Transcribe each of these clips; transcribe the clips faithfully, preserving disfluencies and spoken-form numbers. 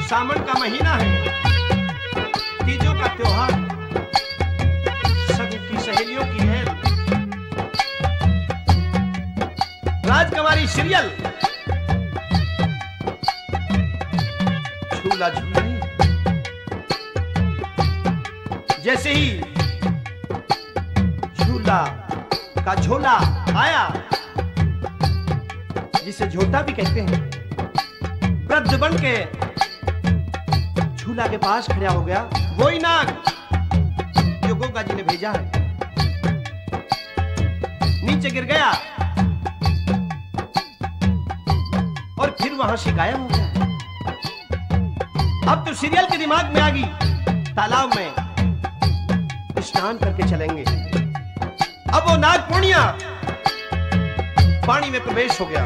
सावन का महीना है, तीजों का त्योहार, सभी की सहेलियों की है। राजकुमारी सीरियल झूला झूल रही। जैसे ही झूला का झोला आया, जिसे झोटा भी कहते हैं, वृद्ध बन के झूला के पास खड़ा हो गया। वही नाग जो गोगा जी ने भेजा है, नीचे गिर गया और फिर वहां से गायब हो गया। अब तो सीरियल के दिमाग में आ गई, तालाब में स्नान करके चलेंगे। अब वो नाग पूर्णिया पानी में प्रवेश हो गया।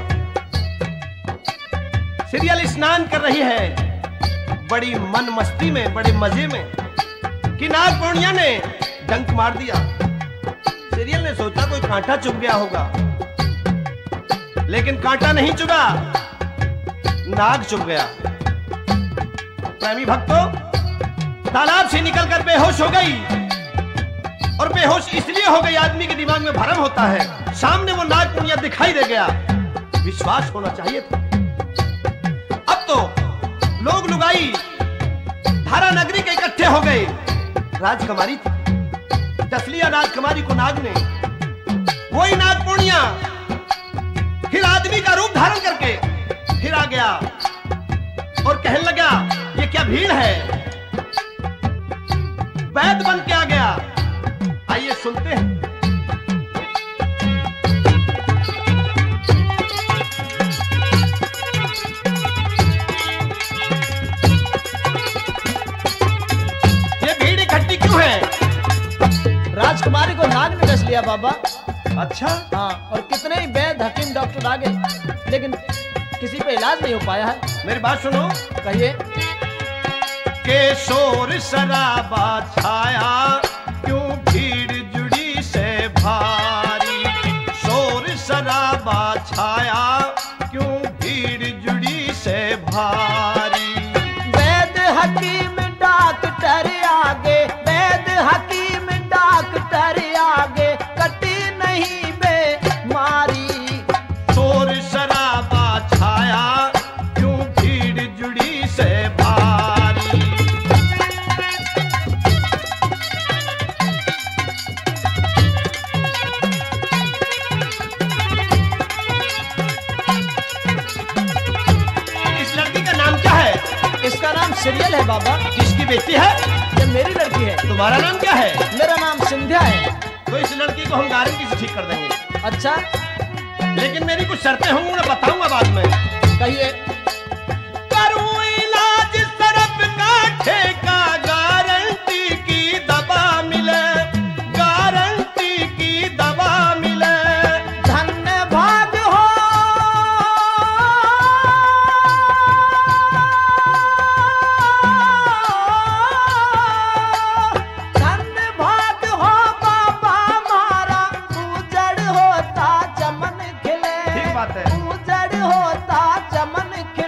सीरियल स्नान कर रही है बड़ी मन मस्ती में, बड़े मजे में, कि नाग पूर्णिया ने डंक मार दिया। सीरियल ने सोचा कोई कांटा चुभ गया होगा, लेकिन कांटा नहीं चुभा, नाग चुभ गया। प्रेमी भक्तों, तालाब से निकलकर बेहोश हो गई, और बेहोश इसलिए हो गई, आदमी के दिमाग में भ्रम होता है। सामने वो नाग पुनिया दिखाई दे गया, विश्वास होना चाहिए था। अब तो लोग लुगाई धारा नगरी के इकट्ठे हो गए। राजकुमारी थी, डस लिया राजकुमारी को नाग ने। वही नाग पुनिया फिर आदमी का रूप धारण करके फिर आ गया और कहने लगा, ये क्या भीड़ है? वैद बन के आ गया। आइए सुनते हैं। ये भीड़ इकट्ठी क्यों है? राजकुमारी को नाग ने डस लिया बाबा। अच्छा। हाँ, और कितने ही वैद्य, हकीम, डॉक्टर आ गए, लेकिन किसी पे इलाज नहीं हो पाया है। मेरी बात सुनो। कहिए। के शोर शराबा छाया, क्यों भीड़ जुड़ी से भारी। शोर शराबा छाया, क्यों भीड़ जुड़ी से भारी। वैद्य हकीम डॉक्टर आगे, वैद्य हकीम डॉक्टर आगे, कटी नहीं बेमारी। शोर शराबा छाया, क्यों भीड़ जुड़ी से भारी। इस लड़की का नाम क्या है? इसका नाम सीरियल है बाबा। किसकी बेटी है? ये मेरी लड़की है। तुम्हारा नाम क्या है? मेरा नाम सिंधिया है। तो इस लड़की को हम गारंटी से ठीक कर देंगे। अच्छा, लेकिन मेरी कुछ शर्तें होंगी, मैं बताऊंगा बाद में। कहिए। करूं इलाज सरफ का ठेका, गारंटी की दवा मिले, गारंटी की दवा मिले। धन्य भाग हो धन्य भाग हो बाबा मारा, उजड़ होता चमन खिले। ठीक बात है। उजड़ होता चमन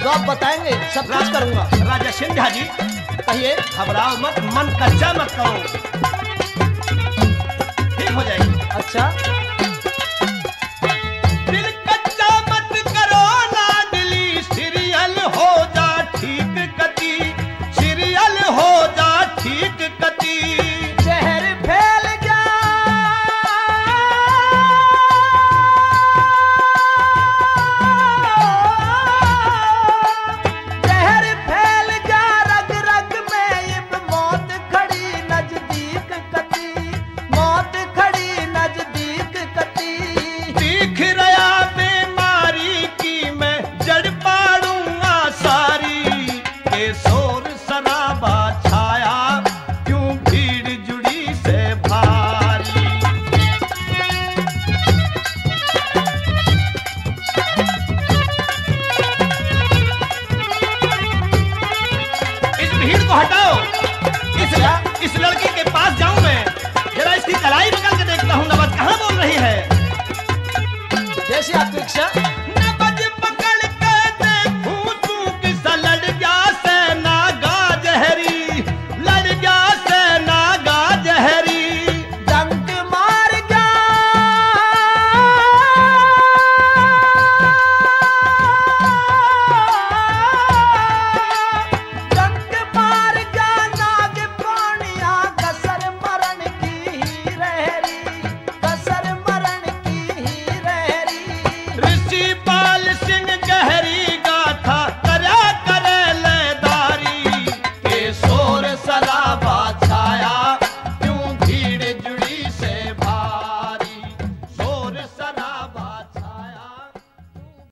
जो आप बताएंगे सब कुछ करूंगा। राजा सिंधिया जी कहिए। घबराओ मत, मन कच्चा मत करो, ठीक हो जाएगी। अच्छा। दिल कच्चा मत करो लाडली, सीरियल हो जा ठीक कती, सीरियल हो जा ठीक कती। शहर फैल गया शहर फैल गया रग रग में, इब मौत खड़ी नजदीक कती, मौत खड़ी नजदीक कती। दिख रहा बीमारी की मैं जड़ पाड़ूंगा सारी, के शोर शराबा छाया क्यों भीड़ जुड़ी से भारी। इस भीड़ को हटाओ, इस इस लड़की के पास जाऊं मैं, जरा इसकी कलाई पकड़ के देखता हूं नबज कहां बोल रही है। जैसी आपकी इच्छा।